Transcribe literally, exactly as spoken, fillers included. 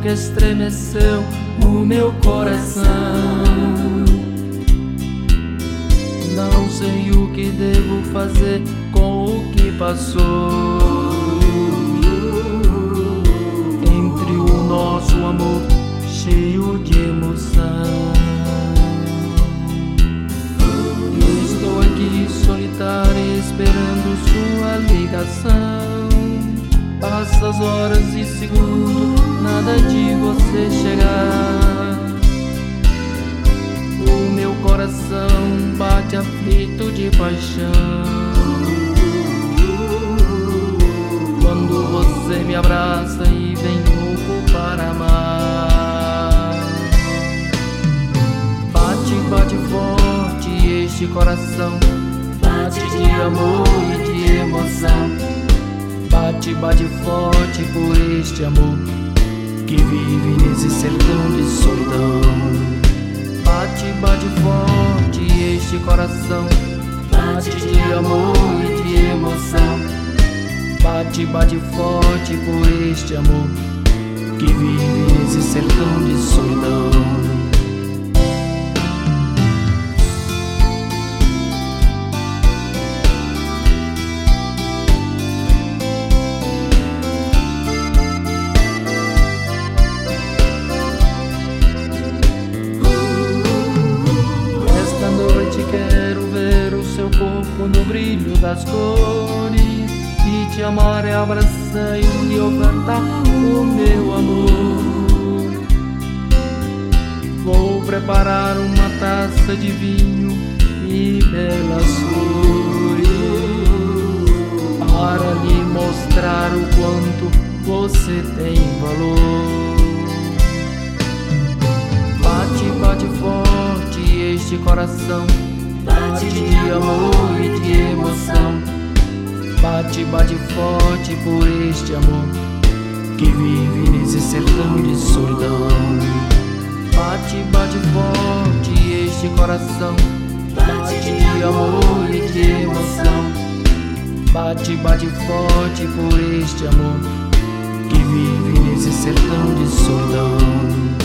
que estremeceu o meu coração. Não sei o que devo fazer com o que passou. Entre o nosso amor cheio de emoção, estou aqui solitário esperando sua ligação. Passa as horas e segundos, nada de você chegar. O meu coração bate aflito de paixão quando você me abraça e vem louco para amar. Bate, bate forte este coração, bate de amor e de emoção. Bate, bate forte por este amor que vive nesse sertão de solidão. Bate, bate forte este coração, bate de amor e de emoção. Bate, bate forte por este amor que vive nesse sertão de solidão. Quero ver o seu corpo no brilho das cores e te amar, abraçar e lhe ofertar o meu amor. Vou preparar uma taça de vinho e belas flores para lhe mostrar o quanto você tem valor. Bate, bate forte este coração, bate de amor e de emoção. Bate, bate forte por este amor que vive nesse sertão de solidão. Bate, bate forte este coração, bate de amor e de emoção. Bate, bate forte por este amor que vive nesse sertão de solidão.